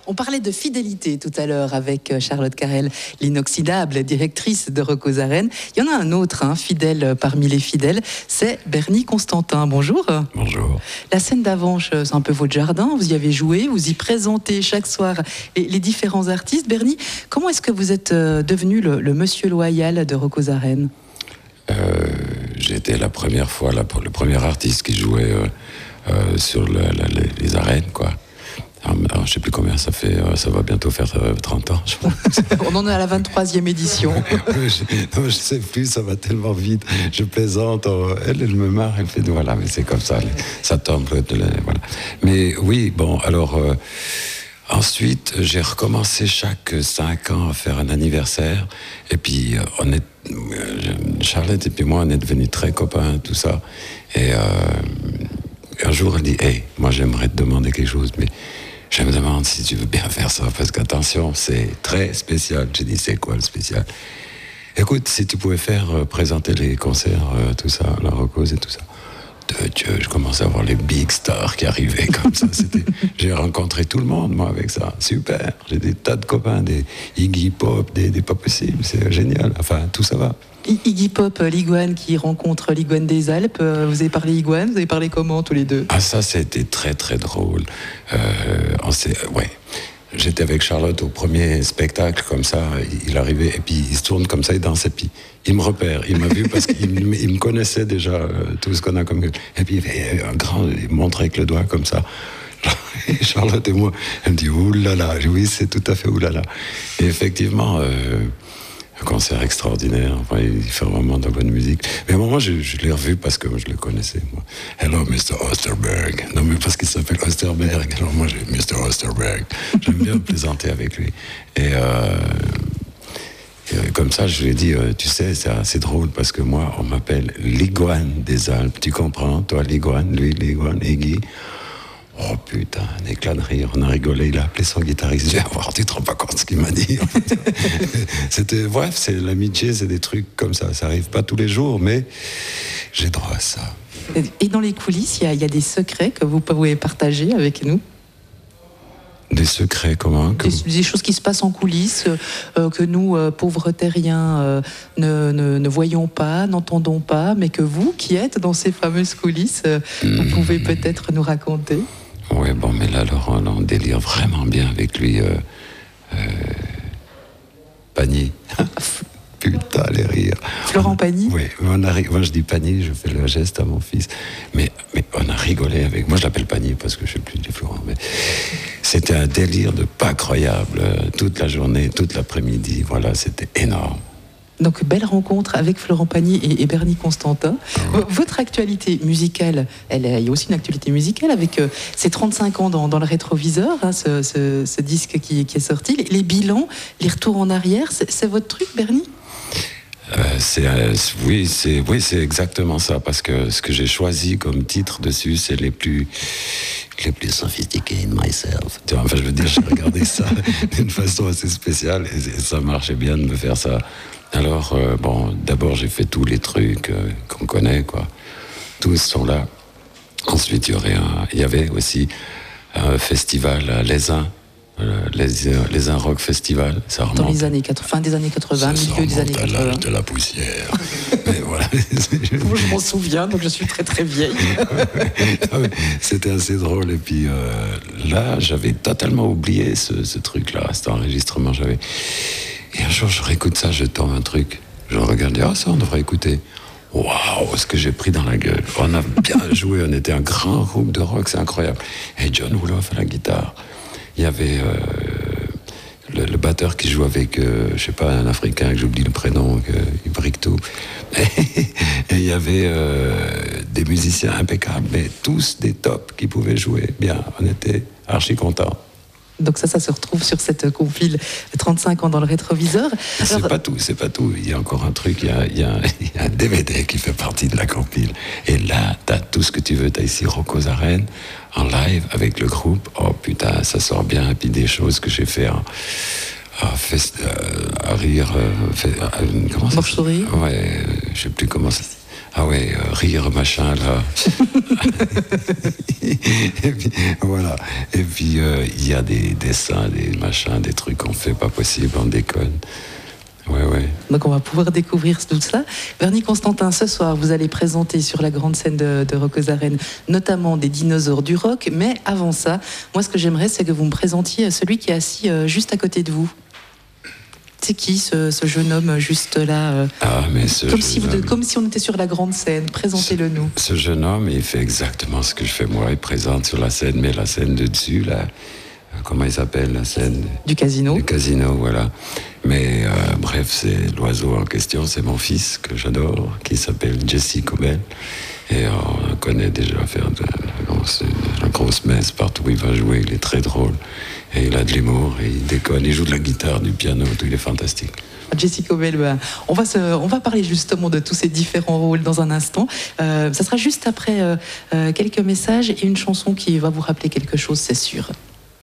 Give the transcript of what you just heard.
On parlait de fidélité tout à l'heure avec Charlotte Carrel, l'inoxydable directrice de Rocco's Arènes. Il y en a un autre, fidèle parmi les fidèles, c'est Bernie Constantin. Bonjour. Bonjour. La scène d'Avanches, c'est un peu votre jardin, vous y avez joué, vous y présentez chaque soir les différents artistes. Bernie, comment est-ce que vous êtes devenu le monsieur loyal de Rocco's Arènes ? J'étais la première fois, le premier artiste qui jouait sur les arènes, quoi. Alors, je sais plus combien ça fait, ça va bientôt faire 30 ans, je pense. On en est à la 23e édition. je sais plus, ça va tellement vite. Je plaisante, elle me marre, elle fait, voilà, mais c'est comme ça, ça tombe, voilà. Mais oui, bon, alors, ensuite, j'ai recommencé chaque 5 ans à faire un anniversaire, et puis Charlotte et puis moi, on est devenus très copains, tout ça, et un jour, elle dit, hey, moi j'aimerais te demander quelque chose, mais je me demande si tu veux bien faire ça, parce qu'attention, c'est très spécial. J'ai dit, c'est quoi le spécial ? Écoute, si tu pouvais présenter les concerts, tout ça, la Rocco's et tout ça. De Dieu, je commençais à voir les big stars qui arrivaient comme ça. J'ai rencontré tout le monde, moi, avec ça. Super. J'ai des tas de copains, des Iggy Pop, des pas possibles. C'est génial. Enfin, tout ça va. Iggy Pop, l'Iguane qui rencontre l'Iguane des Alpes. Vous avez parlé Iguane, vous avez parlé comment tous les deux ? Ah, ça a été très très drôle. Ouais. J'étais avec Charlotte au premier spectacle, comme ça, il arrivait, et puis il se tourne comme ça, il danse, et puis il me repère, il m'a vu parce qu'il me connaissait déjà, tout ce qu'on a comme... Et puis il fait il montre avec le doigt comme ça. Et Charlotte et moi, elle me dit, oulala, oui, c'est tout à fait oulala. Et effectivement... un concert extraordinaire, enfin, il fait vraiment de la bonne musique. Mais à un moment, je l'ai revu parce que je le connaissais, moi. Hello, Mr. Osterberg. Non, mais parce qu'il s'appelle Osterberg. Alors moi, j'ai Mr. Osterberg. J'aime bien plaisanter avec lui. Et comme ça, je lui ai dit, tu sais, c'est assez drôle parce que moi, on m'appelle l'Iguane des Alpes. Tu comprends, toi, l'Iguane, lui, l'Iguane, Iggy. Oh putain, un éclat de rire, on a rigolé, il a appelé son guitariste, j'ai dit, tu te rends pas compte ce qu'il m'a dit. Bref, c'est l'amitié, c'est des trucs comme ça arrive pas tous les jours, mais j'ai droit à ça. Et dans les coulisses, il y a des secrets que vous pouvez partager avec nous ? Des secrets, comment ? Des choses qui se passent en coulisses, que nous, pauvres terriens, ne voyons pas, n'entendons pas, mais que vous, qui êtes dans ces fameuses coulisses, vous pouvez peut-être nous raconter. Oui, bon, mais là, Laurent, on délire vraiment bien avec lui. Pagny. Putain, les rires. Florent Pagny ? Oui, moi je dis Pagny, je fais le geste à mon fils. Mais on a rigolé avec... Moi je l'appelle Pagny parce que je ne sais plus du Florent. Mais c'était un délire de pas croyable. Toute la journée, toute l'après-midi, voilà, c'était énorme. Donc, belle rencontre avec Florent Pagny et Bernie Constantin. Votre actualité musicale, il y a aussi une actualité musicale avec ces 35 ans dans le rétroviseur, ce disque qui est sorti. Les bilans, les retours en arrière, c'est votre truc, Bernie ? Oui, c'est exactement ça, parce que ce que j'ai choisi comme titre dessus, c'est les plus sophistiqués in myself. Enfin, je veux dire, j'ai regardé ça d'une façon assez spéciale et ça marchait bien de me faire ça. Alors, d'abord, j'ai fait tous les trucs qu'on connaît, quoi. Tous sont là. Ensuite, il y avait aussi un festival à Lézin, les Rock Festival. Ça remonte. Dans les années fin des années 80, milieu des années 80. À l'âge de la poussière. Mais voilà. Je m'en souviens, donc je suis très très vieille. C'était assez drôle. Et puis là, j'avais totalement oublié ce truc-là, cet enregistrement. Et un jour, je réécoute ça, je tombe un truc. Je regarde, ça, on devrait écouter. Waouh, ce que j'ai pris dans la gueule. On a bien joué, on était un grand groupe de rock, c'est incroyable. Et John Wolof à la guitare. Il y avait le batteur qui joue avec, je sais pas, un Africain, que j'oublie le prénom, il brique tout. Et il y avait des musiciens impeccables, mais tous des tops qui pouvaient jouer bien. On était archi contents. Donc ça se retrouve sur cette compile 35 ans dans le rétroviseur. C'est pas tout. Il y a encore un truc, il y a un DVD qui fait partie de la compile. Et là, t'as tout ce que tu veux. T'as ici Rocco's Arènes en live avec le groupe. Oh putain, ça sort bien. Et puis des choses que j'ai fait à rire. Comment ça s'appelle ? Ouais, je sais plus comment ça. Ah ouais, rire, machin, là. Et puis, voilà. Et puis, il y a des dessins, des machins, des trucs qu'on fait pas possible, on déconne. Ouais, ouais. Donc on va pouvoir découvrir tout cela. Bernie Constantin, ce soir, vous allez présenter sur la grande scène de Rock aux Arènes, notamment des dinosaures du rock. Mais avant ça, moi, ce que j'aimerais, c'est que vous me présentiez celui qui est assis juste à côté de vous. C'est qui ce jeune homme juste là comme si on était sur la grande scène. Présentez-le nous. Ce jeune homme, il fait exactement ce que je fais moi. Il présente sur la scène, mais la scène de dessus, là. Comment il s'appelle, la scène du casino. Du casino, voilà. Mais bref, c'est l'oiseau en question, c'est mon fils que j'adore, qui s'appelle Jesse Cobel. Et on connaît déjà faire de la grosse messe partout où il va jouer. Il est très drôle. Et il a de l'humour, et il déconne, il joue de la guitare, du piano, tout, il est fantastique. Jesse Cobel, on va parler justement de tous ces différents rôles dans un instant. Ça sera juste après quelques messages et une chanson qui va vous rappeler quelque chose, c'est sûr.